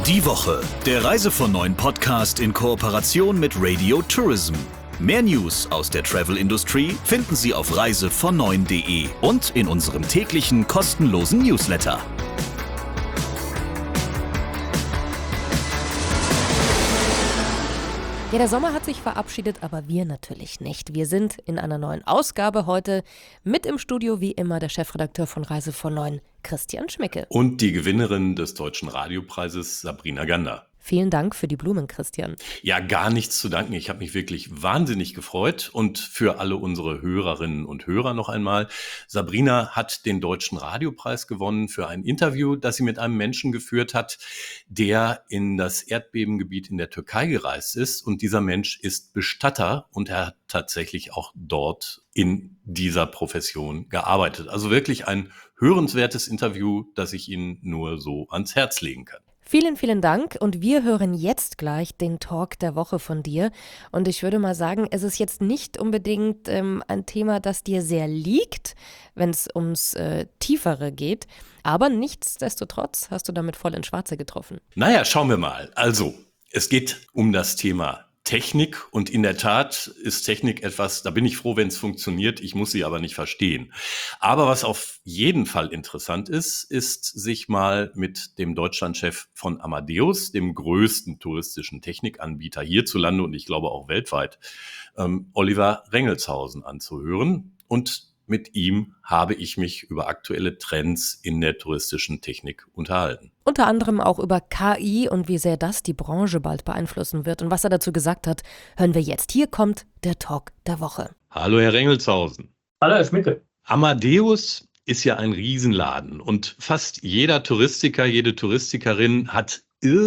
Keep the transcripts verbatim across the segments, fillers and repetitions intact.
Die Woche, der Reise von neuen Podcast in Kooperation mit Radio Tourism. Mehr News aus der Travel-Industrie finden Sie auf reise von neun punkt de und in unserem täglichen kostenlosen Newsletter. Ja, der Sommer hat sich verabschiedet, aber wir natürlich nicht. Wir sind in einer neuen Ausgabe heute mit im Studio, wie immer, der Chefredakteur von Reise von neun, Christian Schmicke. Und die Gewinnerin des Deutschen Radiopreises, Sabrina Gander. Vielen Dank für die Blumen, Christian. Ja, gar nichts zu danken. Ich habe mich wirklich wahnsinnig gefreut. Und für alle unsere Hörerinnen und Hörer noch einmal. Sabrina hat den Deutschen Radiopreis gewonnen für ein Interview, das sie mit einem Menschen geführt hat, der in das Erdbebengebiet in der Türkei gereist ist. Und dieser Mensch ist Bestatter und er hat tatsächlich auch dort in dieser Profession gearbeitet. Also wirklich ein hörenswertes Interview, das ich Ihnen nur so ans Herz legen kann. Vielen, vielen Dank und wir hören jetzt gleich den Talk der Woche von dir und ich würde mal sagen, es ist jetzt nicht unbedingt ähm, ein Thema, das dir sehr liegt, wenn es ums äh, Tiefere geht, aber nichtsdestotrotz hast du damit voll ins Schwarze getroffen. Naja, schauen wir mal. Also, es geht um das Thema Technik und in der Tat ist Technik etwas, da bin ich froh, wenn es funktioniert, ich muss sie aber nicht verstehen. Aber was auf jeden Fall interessant ist, ist sich mal mit dem Deutschlandchef von Amadeus, dem größten touristischen Technikanbieter hierzulande und ich glaube auch weltweit, ähm, Oliver Rengelshausen anzuhören. Und mit ihm habe ich mich über aktuelle Trends in der touristischen Technik unterhalten. Unter anderem auch über K I und wie sehr das die Branche bald beeinflussen wird. Und was er dazu gesagt hat, hören wir jetzt. Hier kommt der Talk der Woche. Hallo Herr Rengelshausen. Hallo Herr Schmicke. Amadeus ist ja ein Riesenladen und fast jeder Touristiker, jede Touristikerin hat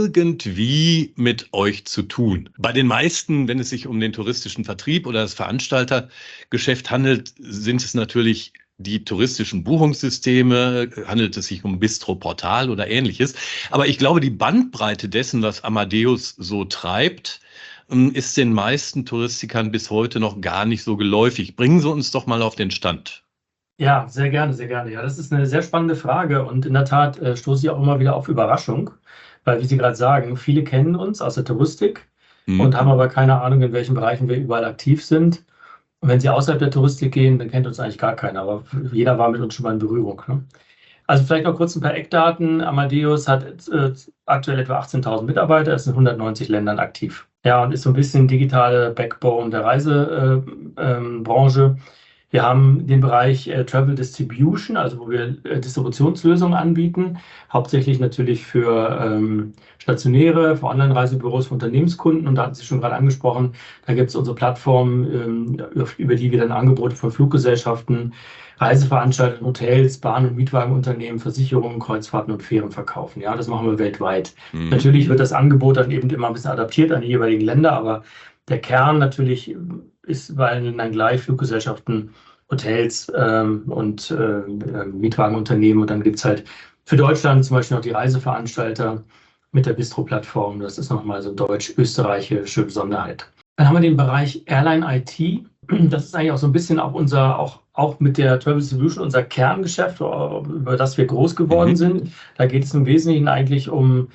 irgendwie mit euch zu tun. Bei den meisten, wenn es sich um den touristischen Vertrieb oder das Veranstaltergeschäft handelt, sind es natürlich die touristischen Buchungssysteme, handelt es sich um Bistro, Portal oder ähnliches. Aber ich glaube, die Bandbreite dessen, was Amadeus so treibt, ist den meisten Touristikern bis heute noch gar nicht so geläufig. Bringen Sie uns doch mal auf den Stand. Ja, sehr gerne, sehr gerne. Ja, das ist eine sehr spannende Frage und in der Tat äh, stoße ich auch immer wieder auf Überraschung. Weil, wie Sie gerade sagen, viele kennen uns aus der Touristik mhm. und haben aber keine Ahnung, in welchen Bereichen wir überall aktiv sind. Und wenn Sie außerhalb der Touristik gehen, dann kennt uns eigentlich gar keiner, aber jeder war mit uns schon mal in Berührung. Ne? Also vielleicht noch kurz ein paar Eckdaten. Amadeus hat äh, aktuell etwa achtzehntausend Mitarbeiter, ist in hundertneunzig Ländern aktiv. Ja, und ist so ein bisschen digitale Backbone der Reisebranche. Äh, ähm, Wir haben den Bereich äh, Travel Distribution, also wo wir äh, Distributionslösungen anbieten, hauptsächlich natürlich für ähm, stationäre, für Online-Reisebüros, für Unternehmenskunden. Und da hatten Sie schon gerade angesprochen, da gibt es unsere Plattform, ähm, über die wir dann Angebote von Fluggesellschaften, Reiseveranstaltern, Hotels, Bahn- und Mietwagenunternehmen, Versicherungen, Kreuzfahrten und Fähren verkaufen. Ja, das machen wir weltweit. Mhm. Natürlich wird das Angebot dann eben immer ein bisschen adaptiert an die jeweiligen Länder, aber der Kern natürlich ist bei dann gleich Fluggesellschaften, Hotels ähm, und äh, Mietwagenunternehmen. Und dann gibt es halt für Deutschland zum Beispiel noch die Reiseveranstalter mit der Bistro-Plattform. Das ist nochmal so eine deutsch-österreichische Besonderheit. Dann haben wir den Bereich Airline I T. Das ist eigentlich auch so ein bisschen auch unser, auch, auch mit der Travel Distribution unser Kerngeschäft, über das wir groß geworden mhm. sind. Da geht es im Wesentlichen eigentlich um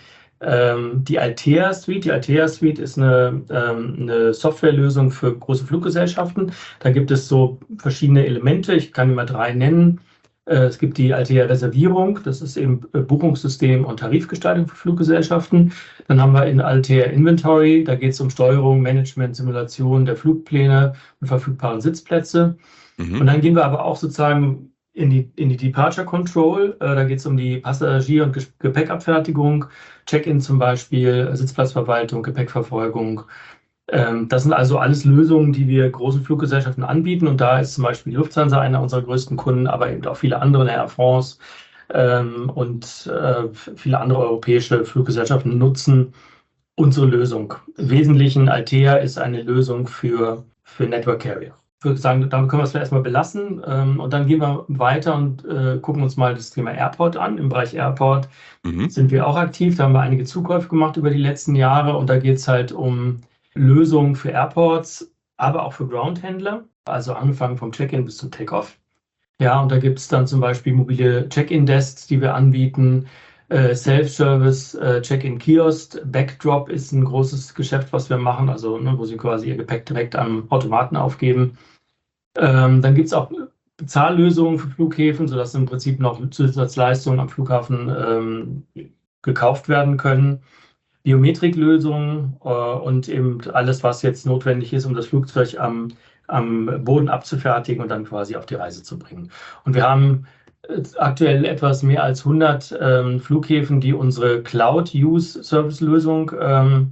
die Altéa Suite. Die Altéa Suite ist eine, ähm, eine Softwarelösung für große Fluggesellschaften. Da gibt es so verschiedene Elemente. Ich kann mal drei nennen. Äh, es gibt die Altéa Reservierung. Das ist eben Buchungssystem und Tarifgestaltung für Fluggesellschaften. Dann haben wir in Altéa Inventory. Da geht es um Steuerung, Management, Simulation der Flugpläne und verfügbaren Sitzplätze. Mhm. Und dann gehen wir aber auch sozusagen in die, in die Departure Control. Äh, da geht es um die Passagier- und Gepäckabfertigung, Check-in zum Beispiel, Sitzplatzverwaltung, Gepäckverfolgung. Ähm, das sind also alles Lösungen, die wir großen Fluggesellschaften anbieten. Und da ist zum Beispiel die Lufthansa einer unserer größten Kunden, aber eben auch viele andere, Air France ähm, und äh, viele andere europäische Fluggesellschaften nutzen unsere Lösung. Im Wesentlichen, Altéa ist eine Lösung für, für Network Carrier. Ich würde sagen, damit können wir es vielleicht erstmal belassen ähm, und dann gehen wir weiter und äh, gucken uns mal das Thema Airport an. Im Bereich Airport mhm. sind wir auch aktiv. Da haben wir einige Zukäufe gemacht über die letzten Jahre und da geht es halt um Lösungen für Airports, aber auch für Groundhändler, also angefangen vom Check-in bis zum Take-off. Ja, und da gibt es dann zum Beispiel mobile Check-in-Desks, die wir anbieten. Äh, Self-Service, äh, Check-in-Kiosk, Backdrop ist ein großes Geschäft, was wir machen, also ne, wo Sie quasi Ihr Gepäck direkt am Automaten aufgeben. Ähm, dann gibt es auch Bezahllösungen für Flughäfen, sodass im Prinzip noch Zusatzleistungen am Flughafen ähm, gekauft werden können. Biometriklösungen äh, und eben alles, was jetzt notwendig ist, um das Flugzeug am, am Boden abzufertigen und dann quasi auf die Reise zu bringen. Und wir haben äh, aktuell etwas mehr als hundert ähm, Flughäfen, die unsere Cloud-Use-Service-Lösung ähm,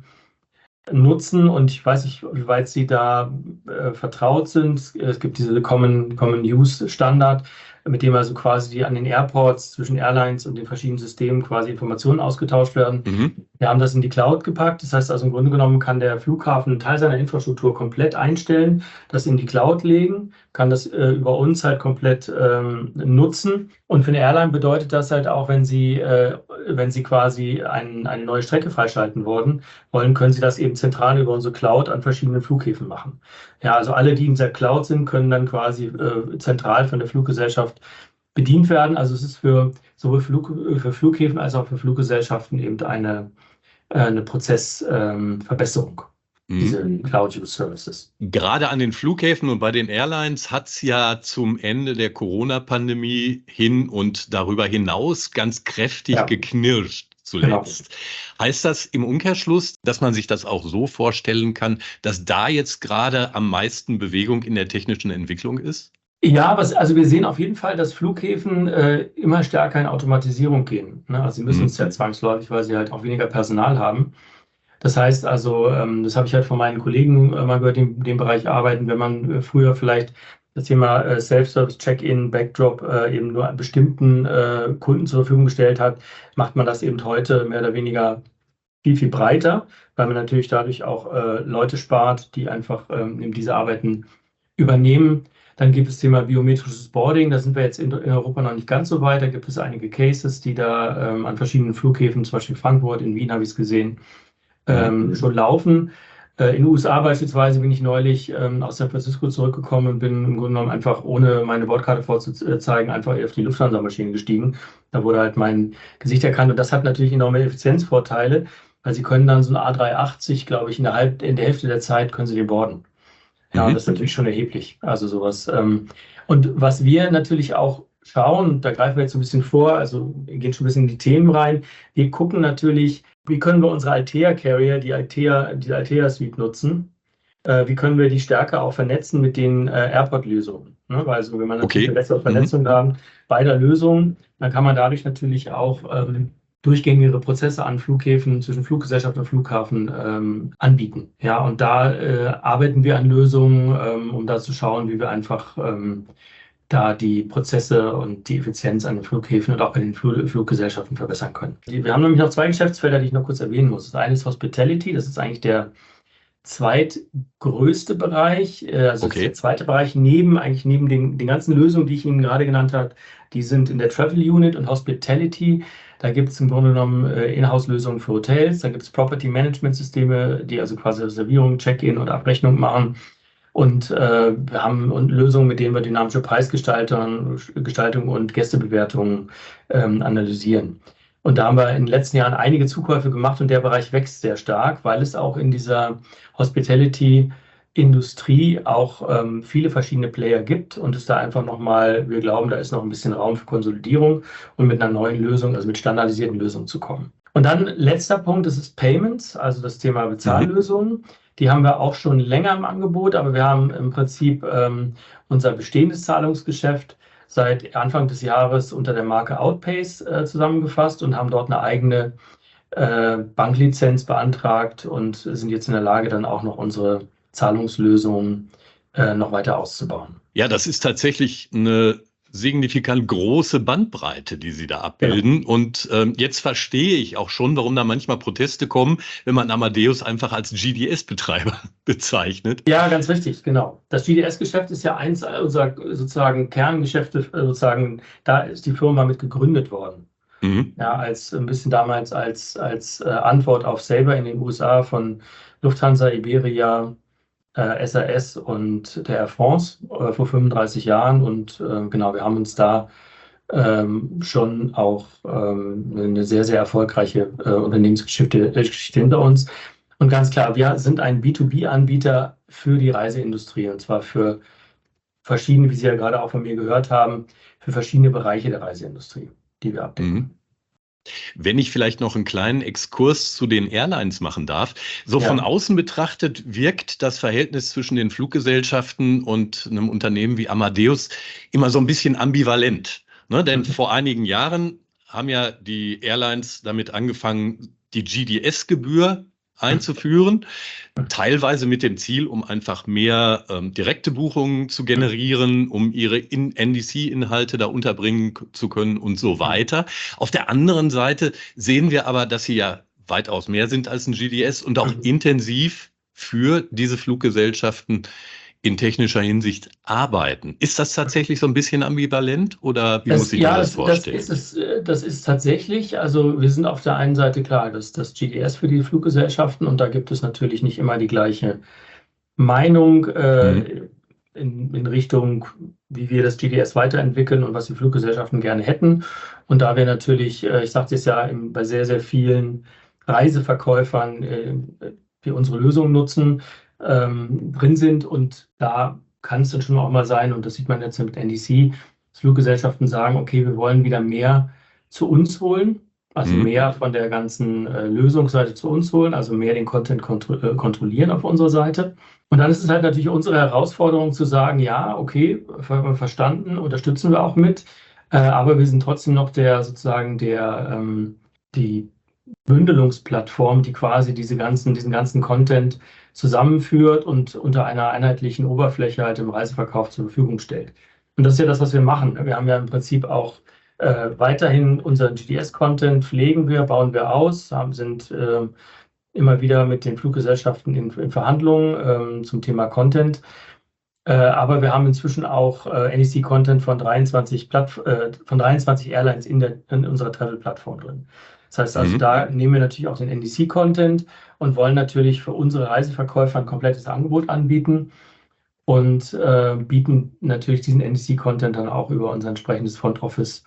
nutzen, und ich weiß nicht, wie weit Sie da äh, vertraut sind. Es gibt diese Common, Common Use Standard, mit dem also quasi die an den Airports zwischen Airlines und den verschiedenen Systemen quasi Informationen ausgetauscht werden. Mhm. Wir haben das in die Cloud gepackt. Das heißt also im Grunde genommen kann der Flughafen einen Teil seiner Infrastruktur komplett einstellen, das in die Cloud legen, kann das äh, über uns halt komplett ähm, nutzen. Und für eine Airline bedeutet das halt auch, wenn Sie, äh, wenn Sie quasi ein, eine neue Strecke freischalten wollen, wollen, können Sie das eben zentral über unsere Cloud an verschiedenen Flughäfen machen. Ja, also alle, die in der Cloud sind, können dann quasi äh, zentral von der Fluggesellschaft bedient werden. Also es ist für sowohl Flug, für Flughäfen als auch für Fluggesellschaften eben eine, äh, eine Prozessverbesserung. Ähm, diese Cloud-Use-Services. Gerade an den Flughäfen und bei den Airlines hat es ja zum Ende der Corona-Pandemie hin und darüber hinaus ganz kräftig ja. geknirscht zuletzt. Genau. Heißt das im Umkehrschluss, dass man sich das auch so vorstellen kann, dass da jetzt gerade am meisten Bewegung in der technischen Entwicklung ist? Ja, was, also wir sehen auf jeden Fall, dass Flughäfen äh, immer stärker in Automatisierung gehen. Ne? Also sie müssen es ja zwangsläufig, weil sie halt auch weniger Personal haben. Das heißt also, ähm, das habe ich halt von meinen Kollegen äh, mal gehört, die in dem Bereich arbeiten, wenn man äh, früher vielleicht das Thema äh, Self-Service, Check-in, Backdrop äh, eben nur an bestimmten äh, Kunden zur Verfügung gestellt hat, macht man das eben heute mehr oder weniger viel, viel breiter, weil man natürlich dadurch auch äh, Leute spart, die einfach ähm, eben diese Arbeiten übernehmen. Dann gibt es das Thema biometrisches Boarding, da sind wir jetzt in, in Europa noch nicht ganz so weit. Da gibt es einige Cases, die da ähm, an verschiedenen Flughäfen, zum Beispiel Frankfurt, in Wien habe ich es gesehen, ähm, schon laufen. Äh, in den U S A beispielsweise bin ich neulich ähm, aus San Francisco zurückgekommen und bin im Grunde genommen einfach, ohne meine Bordkarte vorzuzeigen, einfach auf die Lufthansa-Maschine gestiegen. Da wurde halt mein Gesicht erkannt, und das hat natürlich enorme Effizienzvorteile, weil Sie können dann so ein A drei achtzig, glaube ich, in der, Halb-, in der Hälfte der Zeit können Sie den boarden. Ja, mhm. Das ist natürlich schon erheblich. Also sowas. Ähm, und was wir natürlich auch schauen, da greifen wir jetzt ein bisschen vor, also wir gehen schon ein bisschen in die Themen rein. Wir gucken natürlich, wie können wir unsere Altéa-Carrier, die Altéa, die Altéa-Suite nutzen? Äh, wie können wir die stärker auch vernetzen mit den äh, Airport-Lösungen? Ne? Weil also, wenn man natürlich okay. eine bessere Vernetzung mhm. haben beider Lösungen, dann kann man dadurch natürlich auch ähm, durchgängigere Prozesse an Flughäfen, zwischen Fluggesellschaft und Flughafen ähm, anbieten. Ja, und da äh, arbeiten wir an Lösungen, ähm, um da zu schauen, wie wir einfach ähm, da die Prozesse und die Effizienz an den Flughäfen und auch bei den Flug- Fluggesellschaften verbessern können. Wir haben nämlich noch zwei Geschäftsfelder, die ich noch kurz erwähnen muss. Das eine ist Hospitality, das ist eigentlich der zweitgrößte Bereich, also okay. der zweite Bereich neben eigentlich neben den, den ganzen Lösungen, die ich Ihnen gerade genannt habe, die sind in der Travel Unit und Hospitality. Da gibt es im Grunde genommen äh, Inhouse-Lösungen für Hotels, da gibt es Property-Management-Systeme, die also quasi Reservierung, Check-in und Abrechnung machen. Und äh, wir haben und Lösungen, mit denen wir dynamische Preisgestaltung Gestaltung und Gästebewertungen ähm, analysieren. Und da haben wir in den letzten Jahren einige Zukäufe gemacht, und der Bereich wächst sehr stark, weil es auch in dieser Hospitality-Industrie auch ähm, viele verschiedene Player gibt und es da einfach nochmal, wir glauben, da ist noch ein bisschen Raum für Konsolidierung und mit einer neuen Lösung, also mit standardisierten Lösungen zu kommen. Und dann letzter Punkt, das ist Payments, also das Thema Bezahllösungen. Mhm. Die haben wir auch schon länger im Angebot, aber wir haben im Prinzip ähm, unser bestehendes Zahlungsgeschäft seit Anfang des Jahres unter der Marke Outpace äh, zusammengefasst und haben dort eine eigene äh, Banklizenz beantragt und sind jetzt in der Lage, dann auch noch unsere Zahlungslösungen äh, noch weiter auszubauen. Ja, das ist tatsächlich eine signifikant große Bandbreite, die Sie da abbilden. Ja. Und ähm, jetzt verstehe ich auch schon, warum da manchmal Proteste kommen, wenn man Amadeus einfach als G D S-Betreiber bezeichnet. Ja, ganz richtig, genau. Das G D S-Geschäft ist ja eins unserer sozusagen Kerngeschäfte, sozusagen, da ist die Firma mit gegründet worden. Mhm. Ja, als ein bisschen damals als, als äh, Antwort auf Sabre in den U S A von Lufthansa, Iberia, S A S und der Air France äh, vor fünfunddreißig Jahren, und äh, genau, wir haben uns da ähm, schon auch ähm, eine sehr, sehr erfolgreiche äh, Unternehmensgeschichte äh, Geschichte hinter uns. Und ganz klar, wir sind ein B zwei B-Anbieter für die Reiseindustrie, und zwar für verschiedene, wie Sie ja gerade auch von mir gehört haben, für verschiedene Bereiche der Reiseindustrie, die wir abdecken. Mhm. Wenn ich vielleicht noch einen kleinen Exkurs zu den Airlines machen darf. So Ja. von außen betrachtet wirkt das Verhältnis zwischen den Fluggesellschaften und einem Unternehmen wie Amadeus immer so ein bisschen ambivalent. Ne? Denn Mhm. vor einigen Jahren haben ja die Airlines damit angefangen, die G D S-Gebühr einzuführen, teilweise mit dem Ziel, um einfach mehr ähm, direkte Buchungen zu generieren, um ihre N D C-Inhalte da unterbringen k- zu können und so weiter. Auf der anderen Seite sehen wir aber, dass sie ja weitaus mehr sind als ein G D S und auch Mhm. intensiv für diese Fluggesellschaften in technischer Hinsicht arbeiten. Ist das tatsächlich so ein bisschen ambivalent oder wie muss Das, ich mir ja, das das, das vorstellen? ist es, äh, das ist tatsächlich, also wir sind auf der einen Seite klar, dass das G D S für die Fluggesellschaften, und da gibt es natürlich nicht immer die gleiche Meinung Mhm. äh, in, in Richtung, wie wir das G D S weiterentwickeln und was die Fluggesellschaften gerne hätten. Und da wir natürlich, äh, ich sagte es ja, im, bei sehr, sehr vielen Reiseverkäufern äh, wir unsere Lösungen nutzen, ähm, drin sind, und da kann es dann schon auch mal sein, und das sieht man jetzt mit N D C, dass Fluggesellschaften sagen, okay, wir wollen wieder mehr zu uns holen, also Mhm. mehr von der ganzen äh, Lösungsseite zu uns holen, also mehr den Content kontro äh, kontrollieren auf unserer Seite. Und dann ist es halt natürlich unsere Herausforderung zu sagen, ja, okay, ver verstanden, unterstützen wir auch mit, äh, aber wir sind trotzdem noch der sozusagen der ähm, die Bündelungsplattform, die quasi diese ganzen, diesen ganzen Content zusammenführt und unter einer einheitlichen Oberfläche halt im Reiseverkauf zur Verfügung stellt. Und das ist ja das, was wir machen. Wir haben ja im Prinzip auch äh, weiterhin unseren G D S-Content, pflegen wir, bauen wir aus, haben, sind äh, immer wieder mit den Fluggesellschaften in, in Verhandlungen ähm, zum Thema Content. Äh, aber wir haben inzwischen auch äh, N D C-Content von dreiundzwanzig, Platt, äh, von dreiundzwanzig Airlines in, der, in unserer Travel-Plattform drin. Das heißt also, Mhm. da nehmen wir natürlich auch den N D C-Content und wollen natürlich für unsere Reiseverkäufer ein komplettes Angebot anbieten und äh, bieten natürlich diesen N D C-Content dann auch über unser entsprechendes Front Office,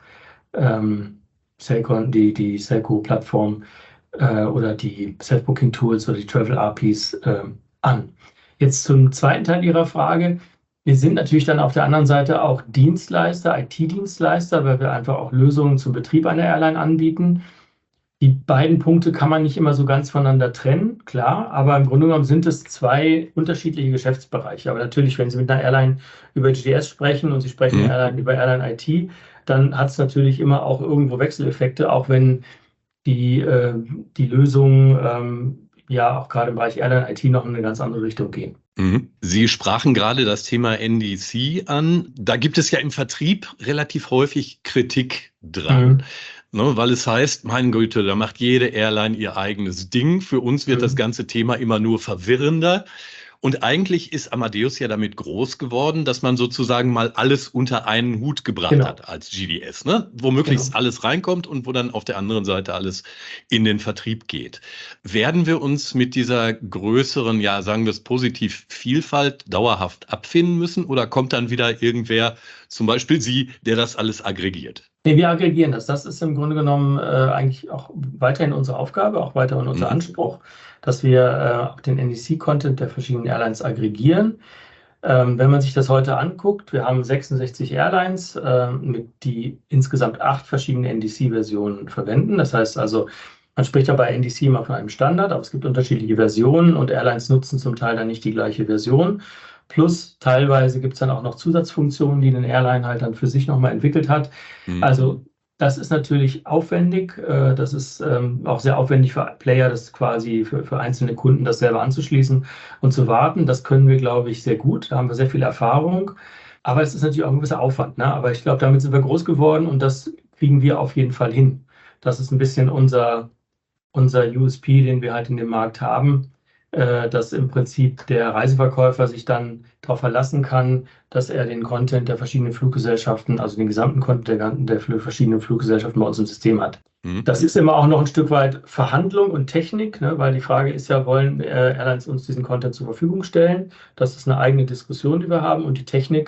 ähm, Selcon, die, die Selco-Plattform äh, oder die Self-Booking-Tools oder die Travel-A P Is äh, an. Jetzt zum zweiten Teil Ihrer Frage. Wir sind natürlich dann auf der anderen Seite auch Dienstleister, I T-Dienstleister, weil wir einfach auch Lösungen zum Betrieb einer Airline anbieten. Die beiden Punkte kann man nicht immer so ganz voneinander trennen, klar, aber im Grunde genommen sind es zwei unterschiedliche Geschäftsbereiche. Aber natürlich, wenn Sie mit einer Airline über G D S sprechen und Sie sprechen mit Mhm. einer Airline über Airline I T, dann hat es natürlich immer auch irgendwo Wechseleffekte, auch wenn die, äh, die Lösungen ähm, ja auch gerade im Bereich Airline I T noch in eine ganz andere Richtung gehen. Mhm. Sie sprachen gerade das Thema N D C an. Da gibt es ja im Vertrieb relativ häufig Kritik dran, Mhm. ne, weil es heißt, mein Güte, da macht jede Airline ihr eigenes Ding. Für uns wird das Mhm. ganze Thema immer nur verwirrender. Und eigentlich ist Amadeus ja damit groß geworden, dass man sozusagen mal alles unter einen Hut gebracht Genau. hat als G D S, ne? Wo möglichst Genau. alles reinkommt und wo dann auf der anderen Seite alles in den Vertrieb geht. Werden wir uns mit dieser größeren, ja, sagen wir es positiv, Vielfalt dauerhaft abfinden müssen oder kommt dann wieder irgendwer, zum Beispiel Sie, der das alles aggregiert? Nee, wir aggregieren das. Das ist im Grunde genommen äh, eigentlich auch weiterhin unsere Aufgabe, auch weiterhin unser Mhm. Anspruch, dass wir äh, auch den N D C-Content der verschiedenen Airlines aggregieren. Ähm, wenn man sich das heute anguckt, wir haben sechsundsechzig Airlines, äh, mit die insgesamt acht verschiedene N D C-Versionen verwenden. Das heißt also, man spricht ja bei N D C immer von einem Standard, aber es gibt unterschiedliche Versionen und Airlines nutzen zum Teil dann nicht die gleiche Version. Plus teilweise gibt es dann auch noch Zusatzfunktionen, die eine Airline halt dann für sich nochmal entwickelt hat. Mhm. Also das ist natürlich aufwendig. äh, Das ist ähm, auch sehr aufwendig für Player, das quasi für, für einzelne Kunden das selber anzuschließen und zu warten. Das können wir, glaube ich, sehr gut. Da haben wir sehr viel Erfahrung. Aber es ist natürlich auch ein gewisser Aufwand. Ne? Aber ich glaube, damit sind wir groß geworden und das kriegen wir auf jeden Fall hin. Das ist ein bisschen unser, unser U S P, den wir halt in dem Markt haben, äh, dass im Prinzip der Reiseverkäufer sich dann darauf verlassen kann, dass er den Content der verschiedenen Fluggesellschaften, also den gesamten Content der, ganzen- der fl- verschiedenen Fluggesellschaften bei uns im System hat. Mhm. Das ist immer auch noch ein Stück weit Verhandlung und Technik, ne? Weil die Frage ist ja, wollen äh, Airlines uns diesen Content zur Verfügung stellen? Das ist eine eigene Diskussion, die wir haben. Und die Technik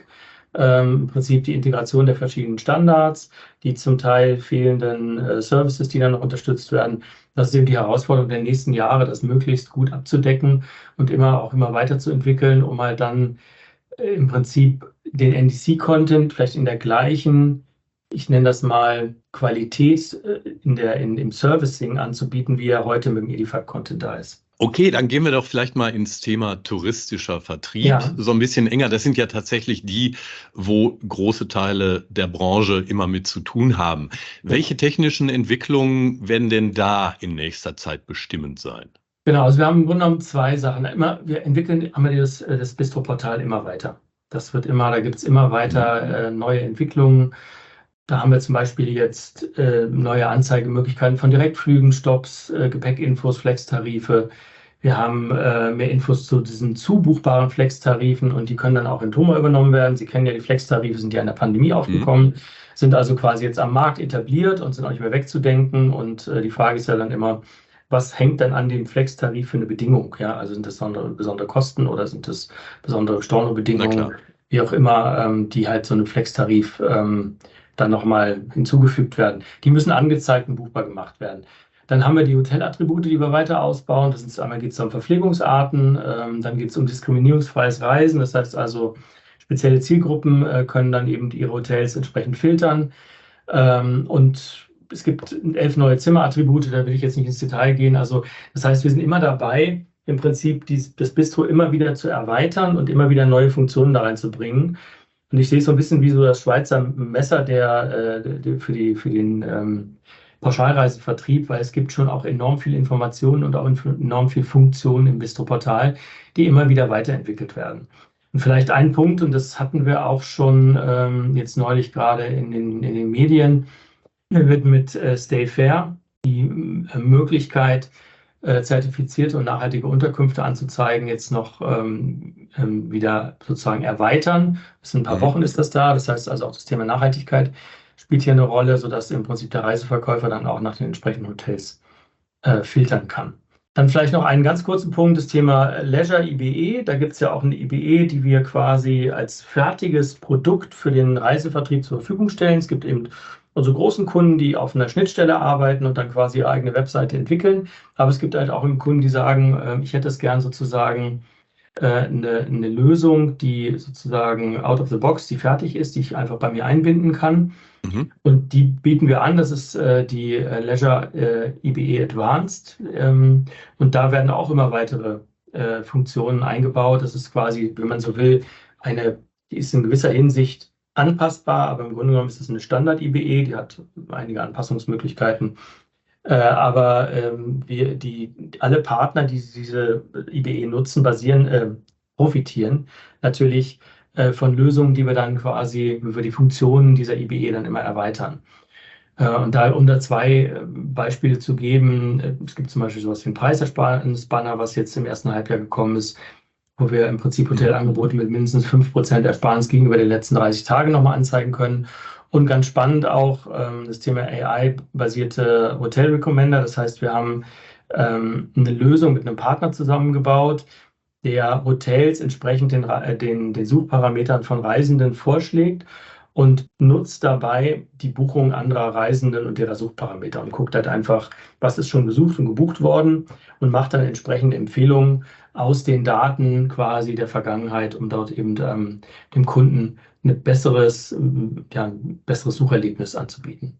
Ähm, im Prinzip die Integration der verschiedenen Standards, die zum Teil fehlenden äh, Services, die dann noch unterstützt werden. Das ist eben die Herausforderung der nächsten Jahre, das möglichst gut abzudecken und immer auch immer weiterzuentwickeln, um halt dann äh, im Prinzip den N D C-Content vielleicht in der gleichen, ich nenne das mal Qualität äh, in der, in, im Servicing anzubieten, wie er heute mit dem Edified-Content da ist. Okay, dann gehen wir doch vielleicht mal ins Thema touristischer Vertrieb, Ja. so ein bisschen enger. Das sind ja tatsächlich die, wo große Teile der Branche immer mit zu tun haben. Welche technischen Entwicklungen werden denn da in nächster Zeit bestimmend sein? Genau, also wir haben im Grunde genommen zwei Sachen. Immer, wir entwickeln haben wir das, das Bistro-Portal immer weiter. Das wird immer, da gibt es immer weiter äh, neue Entwicklungen. Da haben wir zum Beispiel jetzt äh, neue Anzeigemöglichkeiten von Direktflügen, Stops, äh, Gepäckinfos, Flex-Tarife. Wir haben äh, mehr Infos zu diesen zubuchbaren Flex-Tarifen und die können dann auch in Thoma übernommen werden. Sie kennen ja, die Flex-Tarife sind ja in der Pandemie aufgekommen, mhm. sind also quasi jetzt am Markt etabliert und sind auch nicht mehr wegzudenken. Und äh, die Frage ist ja dann immer, was hängt dann an dem Flex-Tarif für eine Bedingung? Ja, also sind das besondere, besondere Kosten oder sind das besondere Stornobedingungen, wie auch immer, ähm, die halt so einem Flex-Tarif ähm, dann nochmal hinzugefügt werden. Die müssen angezeigt und buchbar gemacht werden. Dann haben wir die Hotelattribute, die wir weiter ausbauen. Das ist, einmal geht es um Verpflegungsarten, ähm, dann geht es um diskriminierungsfreies Reisen. Das heißt also, spezielle Zielgruppen äh, können dann eben ihre Hotels entsprechend filtern. Ähm, und es gibt elf neue Zimmerattribute, da will ich jetzt nicht ins Detail gehen. Also das heißt, wir sind immer dabei, im Prinzip dies, das Bistro immer wieder zu erweitern und immer wieder neue Funktionen da reinzubringen. Und ich sehe es so ein bisschen wie so das Schweizer Messer der, äh, der für, die, für den ähm, Pauschalreisevertrieb, weil es gibt schon auch enorm viel Informationen und auch enorm viel Funktionen im Bistro-Portal, die immer wieder weiterentwickelt werden. Und vielleicht ein Punkt, und das hatten wir auch schon ähm, jetzt neulich gerade in den, in den Medien, wird mit äh, Stay Fair die äh, Möglichkeit, äh, zertifizierte und nachhaltige Unterkünfte anzuzeigen, jetzt noch ähm, ähm, wieder sozusagen erweitern. Bis in ein paar mhm. Wochen ist das da. Das heißt also auch das Thema Nachhaltigkeit spielt hier eine Rolle, sodass im Prinzip der Reiseverkäufer dann auch nach den entsprechenden Hotels äh, filtern kann. Dann vielleicht noch einen ganz kurzen Punkt, das Thema Leisure I B E. Da gibt es ja auch eine I B E, die wir quasi als fertiges Produkt für den Reisevertrieb zur Verfügung stellen. Es gibt eben unsere großen Kunden, die auf einer Schnittstelle arbeiten und dann quasi ihre eigene Webseite entwickeln. Aber es gibt halt auch Kunden, die sagen, äh, ich hätte es gern sozusagen äh, eine, eine Lösung, die sozusagen out of the box, die fertig ist, die ich einfach bei mir einbinden kann. Mhm. Und die bieten wir an, das ist äh, die äh, Leisure äh, I B E Advanced. Ähm, und da werden auch immer weitere äh, Funktionen eingebaut. Das ist quasi, wenn man so will, eine, die ist in gewisser Hinsicht anpassbar, aber im Grunde genommen ist es eine Standard-I B E, die hat einige Anpassungsmöglichkeiten. Äh, aber ähm, wir, die, alle Partner, die diese I B E nutzen, basieren, äh, profitieren natürlich äh, von Lösungen, die wir dann quasi über die Funktionen dieser I B E dann immer erweitern. Äh, und da, um da zwei äh, Beispiele zu geben, äh, es gibt zum Beispiel sowas wie ein Preisersparnis-Banner, was jetzt im ersten Halbjahr gekommen ist, wo wir im Prinzip Hotelangebote mit mindestens fünf Prozent Ersparnis gegenüber den letzten dreißig Tagen nochmal anzeigen können. Und ganz spannend auch ähm, das Thema A I-basierte Hotel Recommender. Das heißt, wir haben ähm, eine Lösung mit einem Partner zusammengebaut, der Hotels entsprechend den, den, den Suchparametern von Reisenden vorschlägt und nutzt dabei die Buchung anderer Reisenden und ihrer Suchparameter und guckt halt einfach, was ist schon gesucht und gebucht worden und macht dann entsprechende Empfehlungen aus den Daten quasi der Vergangenheit, um dort eben ähm, dem Kunden ein besseres, ja, ein besseres Sucherlebnis anzubieten.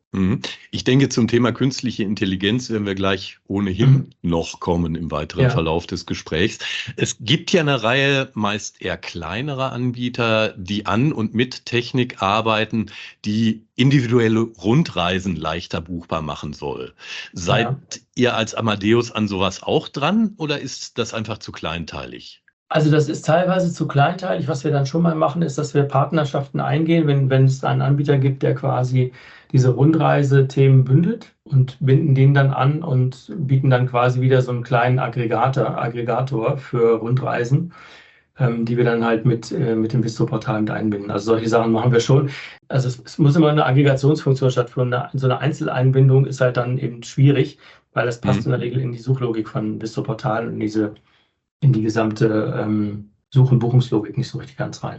Ich denke, zum Thema künstliche Intelligenz werden wir gleich ohnehin mhm. noch kommen im weiteren ja. Verlauf des Gesprächs. Es gibt ja eine Reihe meist eher kleinerer Anbieter, die an und mit Technik arbeiten, die individuelle Rundreisen leichter buchbar machen soll. Seid ja. ihr als Amadeus an sowas auch dran oder ist das einfach zu kleinteilig? Also das ist teilweise zu kleinteilig. Was wir dann schon mal machen, ist, dass wir Partnerschaften eingehen, wenn, wenn es einen Anbieter gibt, der quasi diese Rundreise-Themen bündelt und binden den dann an und bieten dann quasi wieder so einen kleinen Aggregator, Aggregator für Rundreisen, ähm, die wir dann halt mit, äh, mit dem Bistro-Portal mit einbinden. Also solche Sachen machen wir schon. Also es, es muss immer eine Aggregationsfunktion stattfinden. So eine Einzeleinbindung ist halt dann eben schwierig, weil das passt mhm. in der Regel in die Suchlogik von Bistro-Portal und in diese in die gesamte ähm, Such- und Buchungslogik nicht so richtig ganz rein.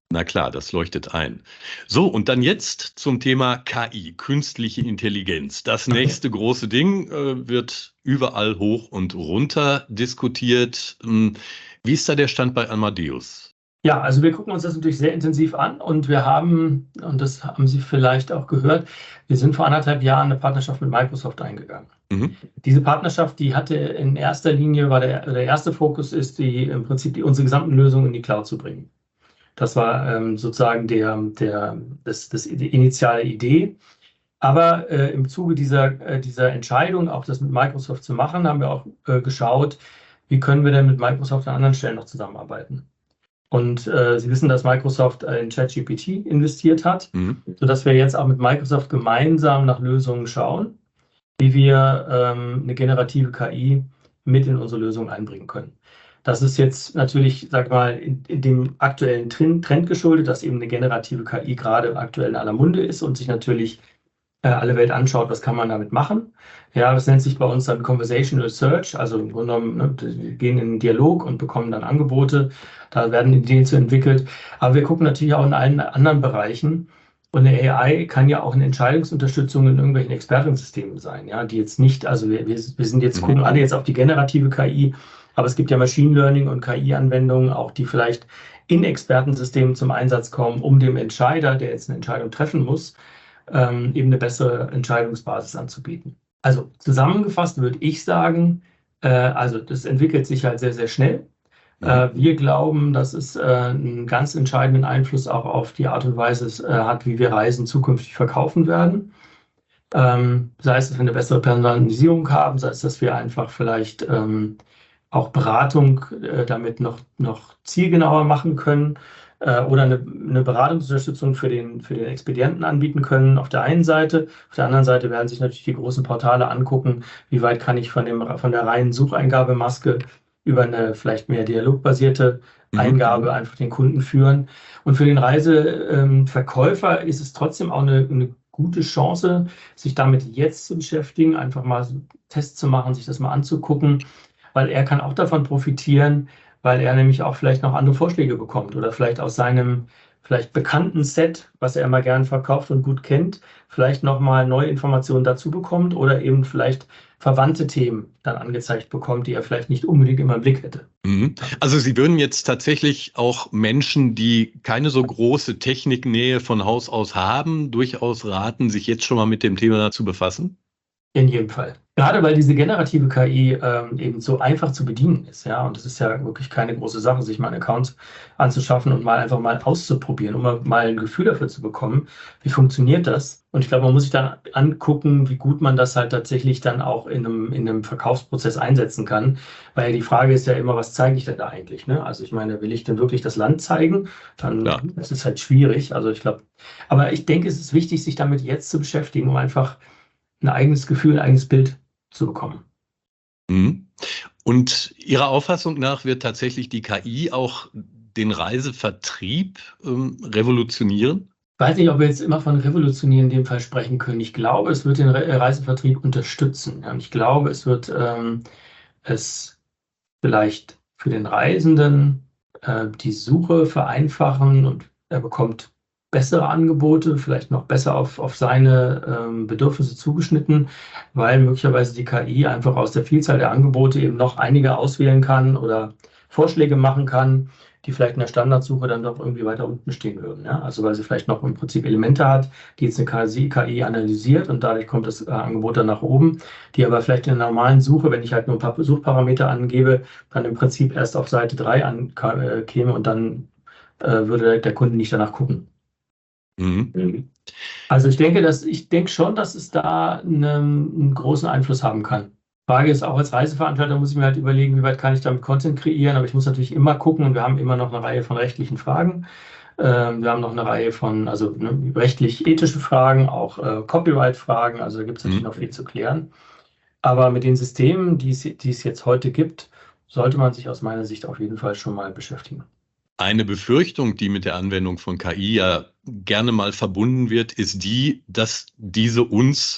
Na klar, das leuchtet ein. So, und dann jetzt zum Thema K I, künstliche Intelligenz. Das nächste okay. große Ding äh, wird überall hoch und runter diskutiert. Hm, wie ist da der Stand bei Amadeus? Ja, also wir gucken uns das natürlich sehr intensiv an und wir haben, und das haben Sie vielleicht auch gehört, wir sind vor anderthalb Jahren eine Partnerschaft mit Microsoft eingegangen. Mhm. Diese Partnerschaft, die hatte in erster Linie, war der, der erste Fokus ist, die im Prinzip die, unsere gesamten Lösungen in die Cloud zu bringen. Das war ähm, sozusagen der, der, das, das, die initiale Idee. Aber äh, im Zuge dieser, äh, dieser Entscheidung, auch das mit Microsoft zu machen, haben wir auch äh, geschaut, wie können wir denn mit Microsoft an anderen Stellen noch zusammenarbeiten. Und äh, Sie wissen, dass Microsoft in ChatGPT investiert hat, mhm. sodass wir jetzt auch mit Microsoft gemeinsam nach Lösungen schauen, wie wir ähm, eine generative K I mit in unsere Lösung einbringen können. Das ist jetzt natürlich, sag mal, in, in dem aktuellen Trend, Trend geschuldet, dass eben eine generative K I gerade aktuell in aller Munde ist und sich natürlich äh, alle Welt anschaut, was kann man damit machen. Ja, das nennt sich bei uns dann Conversational Search, also im Grunde genommen, ne, wir gehen in einen Dialog und bekommen dann Angebote, da werden Ideen zu entwickelt. Aber wir gucken natürlich auch in allen anderen Bereichen. Und eine A I kann ja auch eine Entscheidungsunterstützung in irgendwelchen Expertensystemen sein, ja, die jetzt nicht, also wir, wir sind jetzt, gucken alle jetzt auf die generative K I, aber es gibt ja Machine Learning und K I-Anwendungen, auch die vielleicht in Expertensystemen zum Einsatz kommen, um dem Entscheider, der jetzt eine Entscheidung treffen muss, ähm, eben eine bessere Entscheidungsbasis anzubieten. Also zusammengefasst würde ich sagen, äh, also das entwickelt sich halt sehr, sehr schnell. Äh, wir glauben, dass es äh, einen ganz entscheidenden Einfluss auch auf die Art und Weise äh, hat, wie wir Reisen zukünftig verkaufen werden. Ähm, sei es, dass wir eine bessere Personalisierung haben, sei es, dass wir einfach vielleicht ähm, auch Beratung äh, damit noch, noch zielgenauer machen können äh, oder eine, eine Beratungsunterstützung für den, für den Expedienten anbieten können auf der einen Seite. Auf der anderen Seite werden sich natürlich die großen Portale angucken, wie weit kann ich von, dem, von der reinen Sucheingabemaske über eine vielleicht mehr dialogbasierte Eingabe mhm. einfach den Kunden führen. Und für den Reiseverkäufer ähm, ist es trotzdem auch eine, eine gute Chance, sich damit jetzt zu beschäftigen, einfach mal so Tests zu machen, sich das mal anzugucken, weil er kann auch davon profitieren, weil er nämlich auch vielleicht noch andere Vorschläge bekommt oder vielleicht aus seinem vielleicht bekannten Set, was er immer gern verkauft und gut kennt, vielleicht nochmal neue Informationen dazu bekommt oder eben vielleicht verwandte Themen dann angezeigt bekommt, die er vielleicht nicht unbedingt immer im Blick hätte. Also Sie würden jetzt tatsächlich auch Menschen, die keine so große Techniknähe von Haus aus haben, durchaus raten, sich jetzt schon mal mit dem Thema zu befassen? In jedem Fall. Gerade weil diese generative K I ähm, eben so einfach zu bedienen ist, ja, und es ist ja wirklich keine große Sache, sich mal einen Account anzuschaffen und mal einfach mal auszuprobieren, um mal, mal ein Gefühl dafür zu bekommen, wie funktioniert das? Und ich glaube, man muss sich dann angucken, wie gut man das halt tatsächlich dann auch in einem, in einem Verkaufsprozess einsetzen kann, weil die Frage ist ja immer, was zeige ich denn da eigentlich? Ne? Also ich meine, will ich denn wirklich das Land zeigen? Dann ja. ist es halt schwierig. Also ich glaube, aber ich denke, es ist wichtig, sich damit jetzt zu beschäftigen, um einfach ein eigenes Gefühl, ein eigenes Bild zu bekommen. Und Ihrer Auffassung nach wird tatsächlich die K I auch den Reisevertrieb ähm, revolutionieren? Ich weiß nicht, ob wir jetzt immer von revolutionieren in dem Fall sprechen können. Ich glaube, es wird den Re- Reisevertrieb unterstützen. Ja, und ich glaube, es wird ähm, es vielleicht für den Reisenden äh, die Suche vereinfachen und er bekommt bessere Angebote, vielleicht noch besser auf, auf seine ähm, Bedürfnisse zugeschnitten, weil möglicherweise die K I einfach aus der Vielzahl der Angebote eben noch einige auswählen kann oder Vorschläge machen kann, die vielleicht in der Standardsuche dann doch irgendwie weiter unten stehen würden. Ja? Also weil sie vielleicht noch im Prinzip Elemente hat, die jetzt eine K I analysiert und dadurch kommt das äh, Angebot dann nach oben, die aber vielleicht in der normalen Suche, wenn ich halt nur ein paar Suchparameter angebe, dann im Prinzip erst auf Seite drei ankäme und dann äh, würde der Kunde nicht danach gucken. Mhm. Also ich denke, dass ich denke schon, dass es da einen, einen großen Einfluss haben kann. Frage ist auch als Reiseveranstalter muss ich mir halt überlegen, wie weit kann ich damit Content kreieren, aber ich muss natürlich immer gucken und wir haben immer noch eine Reihe von rechtlichen Fragen. Ähm, wir haben noch eine Reihe von, also ne, rechtlich-ethische Fragen, auch äh, Copyright-Fragen, also da gibt es natürlich mhm. noch viel zu klären. Aber mit den Systemen, die es, die es jetzt heute gibt, sollte man sich aus meiner Sicht auf jeden Fall schon mal beschäftigen. Eine Befürchtung, die mit der Anwendung von K I ja gerne mal verbunden wird, ist die, dass diese uns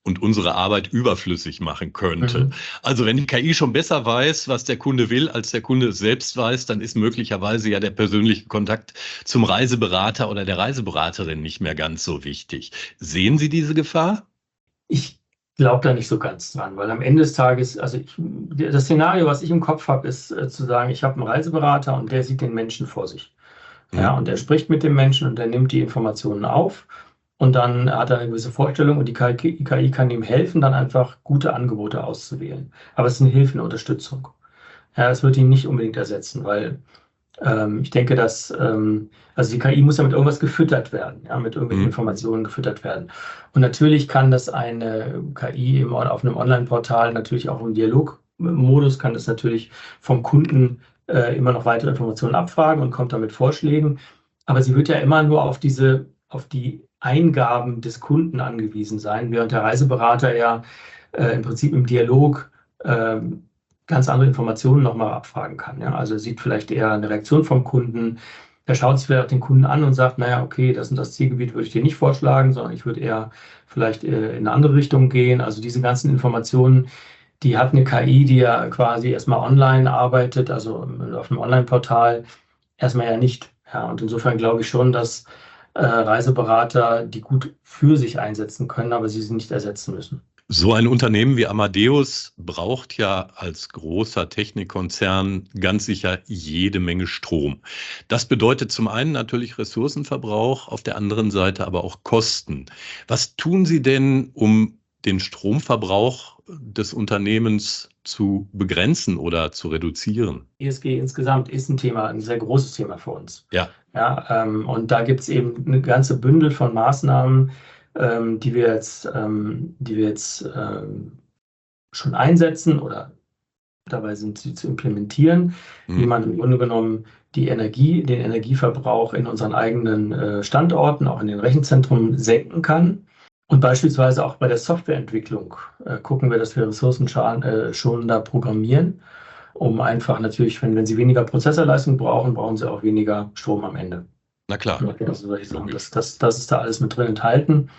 und unsere Arbeit überflüssig machen könnte. Mhm. Also wenn die K I schon besser weiß, was der Kunde will, als der Kunde es selbst weiß, dann ist möglicherweise ja der persönliche Kontakt zum Reiseberater oder der Reiseberaterin nicht mehr ganz so wichtig. Sehen Sie diese Gefahr? Ich glaube da nicht so ganz dran, weil am Ende des Tages, also ich, das Szenario, was ich im Kopf habe, ist äh, zu sagen, ich habe einen Reiseberater und der sieht den Menschen vor sich. Ja, und er spricht mit dem Menschen und er nimmt die Informationen auf und dann hat er eine gewisse Vorstellung und die K I kann ihm helfen, dann einfach gute Angebote auszuwählen. Aber es ist eine Hilfe, eine Unterstützung. Ja, es wird ihn nicht unbedingt ersetzen, weil ähm, ich denke, dass ähm, also die K I muss ja mit irgendwas gefüttert werden, ja, mit irgendwelchen mhm. Informationen gefüttert werden. Und natürlich kann das eine K I im, auf einem Online-Portal natürlich auch im Dialogmodus kann das natürlich vom Kunden immer noch weitere Informationen abfragen und kommt dann mit Vorschlägen. Aber sie wird ja immer nur auf diese, auf die Eingaben des Kunden angewiesen sein, während der Reiseberater ja äh, im Prinzip im Dialog äh, ganz andere Informationen nochmal abfragen kann. Ja? Also er sieht vielleicht eher eine Reaktion vom Kunden. Er schaut sich vielleicht den Kunden an und sagt, naja, okay, das und das Zielgebiet würde ich dir nicht vorschlagen, sondern ich würde eher vielleicht äh, in eine andere Richtung gehen. Also diese ganzen Informationen, die hat eine K I, die ja quasi erstmal online arbeitet, also auf einem Online-Portal, erstmal ja nicht. Ja, und insofern glaube ich schon, dass äh, Reiseberater die gut für sich einsetzen können, aber sie sie nicht ersetzen müssen. So ein Unternehmen wie Amadeus braucht ja als großer Technikkonzern ganz sicher jede Menge Strom. Das bedeutet zum einen natürlich Ressourcenverbrauch, auf der anderen Seite aber auch Kosten. Was tun Sie denn, um den Stromverbrauch des Unternehmens zu begrenzen oder zu reduzieren? E S G insgesamt ist ein Thema, ein sehr großes Thema für uns. Ja. Ja, ähm, und da gibt es eben eine ganze Bündel von Maßnahmen, ähm, die wir jetzt, ähm, die wir jetzt ähm, schon einsetzen oder dabei sind, sie zu implementieren, mhm. wie man im Grunde genommen die Energie, den Energieverbrauch in unseren eigenen äh, Standorten, auch in den Rechenzentren senken kann. Und beispielsweise auch bei der Softwareentwicklung äh, gucken wir, dass wir ressourcenschonender programmieren, um einfach natürlich, wenn, wenn Sie weniger Prozessorleistung brauchen, brauchen Sie auch weniger Strom am Ende. Na klar. Also, ich sagen, das, das, das ist da alles mit drin enthalten.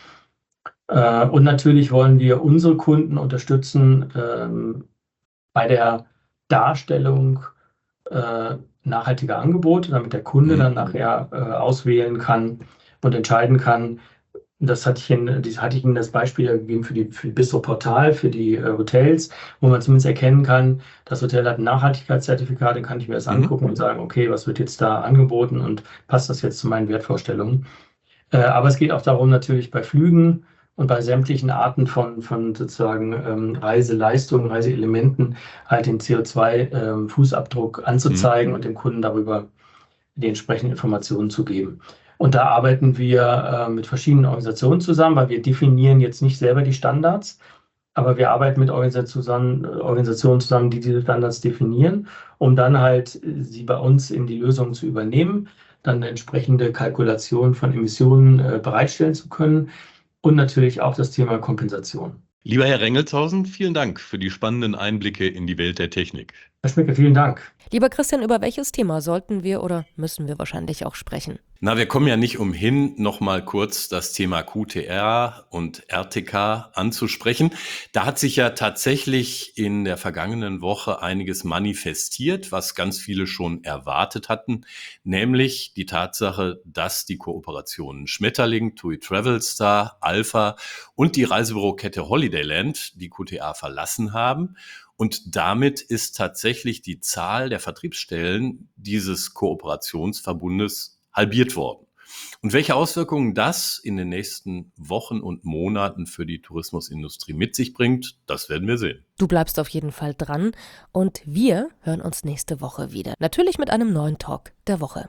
Äh, und natürlich wollen wir unsere Kunden unterstützen ähm, bei der Darstellung äh, nachhaltiger Angebote, damit der Kunde mhm. dann nachher äh, auswählen kann und entscheiden kann. Das hatte ich Ihnen, das hatte ich Ihnen das Beispiel gegeben für die, für die Bistro-Portal, für die äh, Hotels, wo man zumindest erkennen kann, das Hotel hat ein Nachhaltigkeitszertifikat, dann kann ich mir das mhm. angucken und sagen, okay, was wird jetzt da angeboten und passt das jetzt zu meinen Wertvorstellungen? Äh, aber es geht auch darum, natürlich bei Flügen und bei sämtlichen Arten von, von sozusagen ähm, Reiseleistungen, Reiseelementen halt den C O zwei Fußabdruck anzuzeigen mhm. und dem Kunden darüber die entsprechenden Informationen zu geben. Und da arbeiten wir äh, mit verschiedenen Organisationen zusammen, weil wir definieren jetzt nicht selber die Standards, aber wir arbeiten mit Organisationen, Organisationen zusammen, die diese Standards definieren, um dann halt sie bei uns in die Lösung zu übernehmen, dann eine entsprechende Kalkulation von Emissionen äh, bereitstellen zu können und natürlich auch das Thema Kompensation. Lieber Herr Rengelshausen, vielen Dank für die spannenden Einblicke in die Welt der Technik. Herr Schmicke, vielen Dank. Lieber Christian, über welches Thema sollten wir oder müssen wir wahrscheinlich auch sprechen? Na, wir kommen ja nicht umhin, nochmal kurz das Thema Q T R und R T K anzusprechen. Da hat sich ja tatsächlich in der vergangenen Woche einiges manifestiert, was ganz viele schon erwartet hatten, nämlich die Tatsache, dass die Kooperationen Schmetterling, TUI Travelstar, Alpha und die Reisebürokette Holidayland die Q T R verlassen haben. Und damit ist tatsächlich die Zahl der Vertriebsstellen dieses Kooperationsverbundes halbiert worden. Und welche Auswirkungen das in den nächsten Wochen und Monaten für die Tourismusindustrie mit sich bringt, das werden wir sehen. Du bleibst auf jeden Fall dran und wir hören uns nächste Woche wieder. Natürlich mit einem neuen Talk der Woche.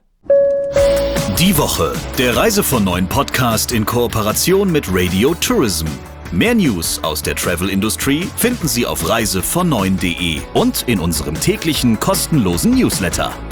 Die Woche, der Reise von neun Podcast in Kooperation mit Radio Tourism. Mehr News aus der Travel Industry finden Sie auf reise von neun punkt de und in unserem täglichen kostenlosen Newsletter.